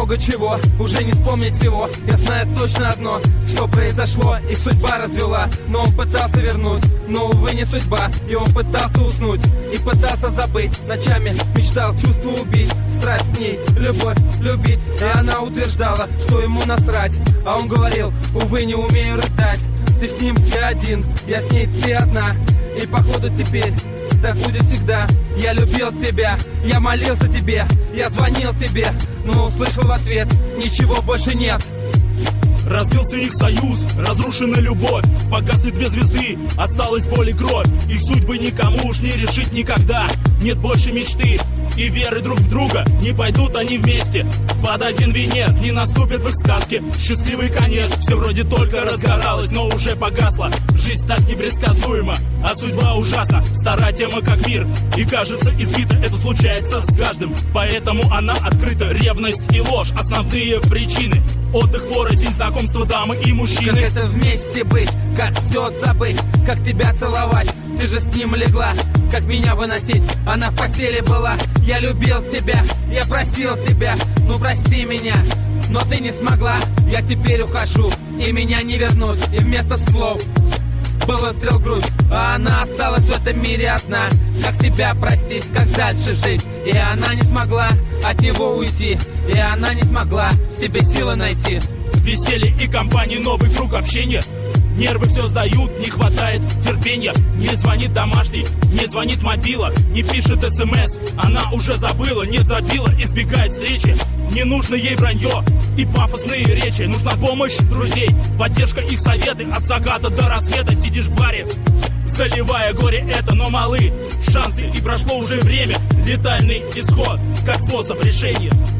много чего, уже не вспомнить всего. Я знаю точно одно, что произошло, их судьба развела. Но он пытался вернуть, но, увы, не судьба. И он пытался уснуть, и пытался забыть. Ночами мечтал чувство убить, страсть к ней, любовь, любить. И она утверждала, что ему насрать. А он говорил, увы, не умею рыдать. Ты с ним, я один, я с ней, ты одна. И походу теперь так будет всегда. Я любил тебя, я молился тебе, я звонил тебе, но услышал в ответ, ничего больше нет. Разбился их союз, разрушена любовь. Погасли две звезды, осталась боль и кровь. Их судьбы никому уж не решить никогда. Нет больше мечты и веры друг в друга. Не пойдут они вместе под один венец, не наступит в их сказке счастливый конец. Все вроде только разгоралось, но уже погасло. Жизнь так непредсказуема, а судьба ужасна. Старая тема как мир, и кажется избита. Это случается с каждым, поэтому она открыта. Ревность и ложь, основные причины. Отдых, порознь, знакомство дамы и мужчины. Как это вместе быть, как все забыть, как тебя целовать. Ты же с ним легла, как меня выносить. Она в постели была, я любил тебя, я простил тебя, ну прости меня. Но ты не смогла, я теперь ухожу, и меня не вернуть. И вместо слов был выстрел в грудь, а она осталась в этом мире одна. Как себя простить, как дальше жить? И она не смогла от него уйти, и она не смогла в себе силы найти. Веселье и компании, новый круг общения. Нервы все сдают, не хватает терпения. Не звонит домашний, не звонит мобила, не пишет СМС, она уже забыла, нет, забила, избегает встречи. Не нужно ей вранье и пафосные речи. Нужна помощь друзей, поддержка их советы. От заката до рассвета сидишь в баре, заливая горе это, но малы шансы, и прошло уже время. Летальный исход, как способ решения.